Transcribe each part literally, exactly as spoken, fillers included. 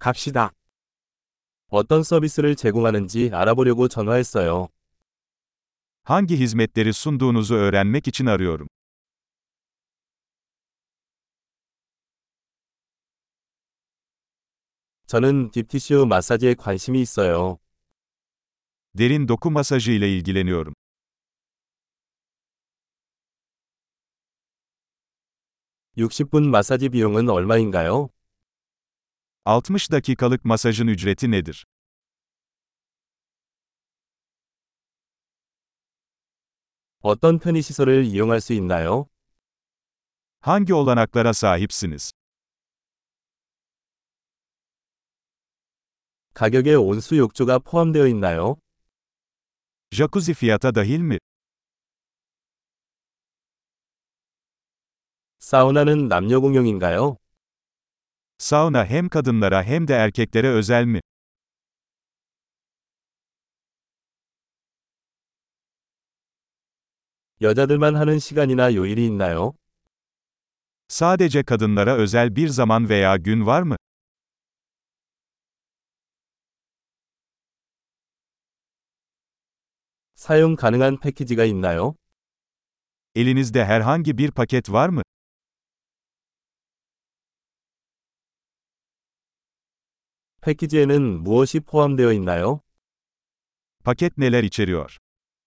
갑시다. 어떤 서비스를 제공하는지 알아보려고 전화했어요. Hangi hizmetleri sunduğunuzu öğrenmek için arıyorum. 저는 딥티슈 마사지에 관심이 있어요. Derin doku masajı ile ilgileniyorum. 육십 분 마사지 비용은 얼마인가요? altmış dakikalık masajın ücreti nedir? 어떤 편의시설을 이용할 수 있나요? Hangi olanaklara sahipsiniz? 가격에 온수 욕조가 포함되어 있나요? Jacuzzi fiyata dahil mi? 사우나는 남녀 공용인가요? Sauna hem kadınlara hem de erkeklere özel mi? 여자들만 하는 시간이나 요일이 있나요? Sadece kadınlara özel bir zaman veya gün var mı? 사용 가능한 패키지가 있나요? Elinizde herhangi bir paket var mı? 패키지에는 무엇이 포함되어 있나요? Paket neler içeriyor?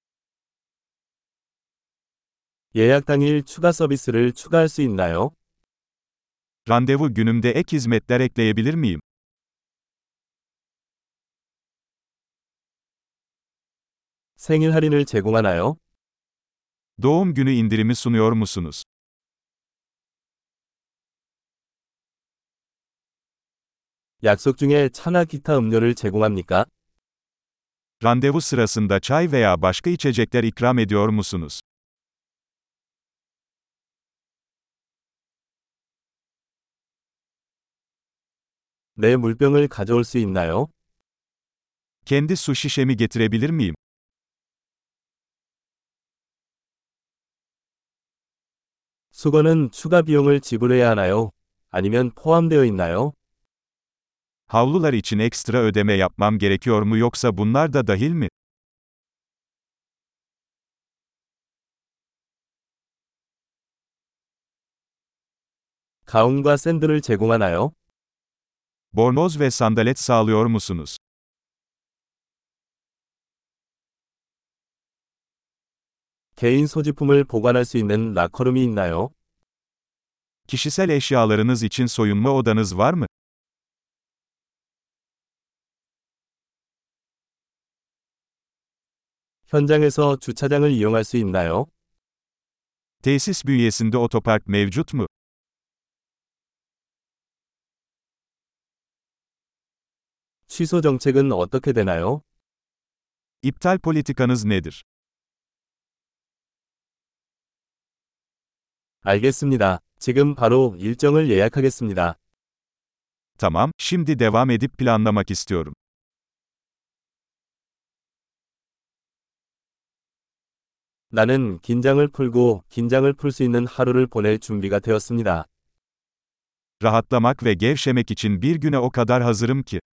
예약 당일 추가 서비스를 추가할 수 있나요? Randevu günümde ek hizmetler ekleyebilir miyim? 생일 할인을 제공하나요? Doğum günü indirimi sunuyor musunuz? 약속 중에 차나 기타 음료를 제공합니까? Randevu sırasında çay veya başka içecekler ikram ediyor musunuz? 내 물병을 가져올 수 있나요? Kendi su şişemi getirebilir miyim? 수거는 추가 비용을 지불해야 하나요? 아니면 포함되어 있나요? Havlular için ekstra ödeme yapmam gerekiyor mu yoksa bunlar da dahil mi? 가운과 샌들을 제공하나요? Bornoz ve sandalet sağlıyor musunuz? 개인 소지품을 보관할 수 있는 라커룸이 있나요? Kişisel eşyalarınız için soyunma odanız var mı? 현장에서 주차장을 이용할 수 있나요? Tesis bünyesinde otopark mevcut mu? 취소 정책은 어떻게 되나요? İptal politikanız nedir? 알겠습니다. 지금 바로 일정을 예약하겠습니다. Tamam, şimdi devam edip planlamak istiyorum. 나는 긴장을 풀고 긴장을 풀 수 있는 하루를 보낼 준비가 되었습니다. Rahatlamak ve gevşemek için bir güne o kadar hazırım ki.